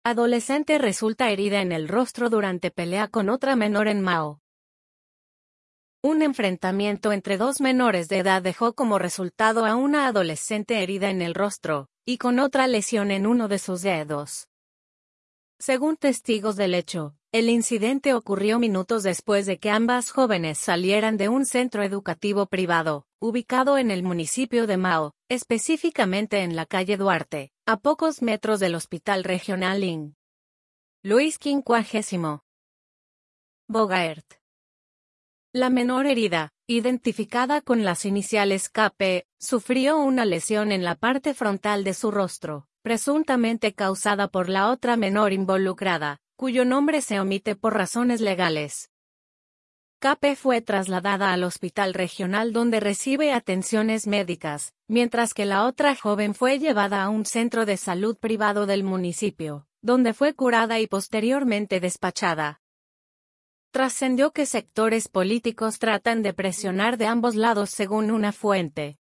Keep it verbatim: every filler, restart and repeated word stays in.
Adolescente resulta herida en el rostro durante pelea con otra menor en Mao. Un enfrentamiento entre dos menores de edad dejó como resultado a una adolescente herida en el rostro, y con otra lesión en uno de sus dedos. Según testigos del hecho, el incidente ocurrió minutos después de que ambas jóvenes salieran de un centro educativo privado, ubicado en el municipio de Mao, específicamente en la calle Duarte, a pocos metros del Hospital Regional Ing. Luis quincuagésimo. Bogaert. La menor herida, identificada con las iniciales K P, sufrió una lesión en la parte frontal de su rostro, presuntamente causada por la otra menor involucrada, cuyo nombre se omite por razones legales. K P fue trasladada al hospital regional donde recibe atenciones médicas, mientras que la otra joven fue llevada a un centro de salud privado del municipio, donde fue curada y posteriormente despachada. Trascendió que sectores políticos tratan de presionar de ambos lados según una fuente.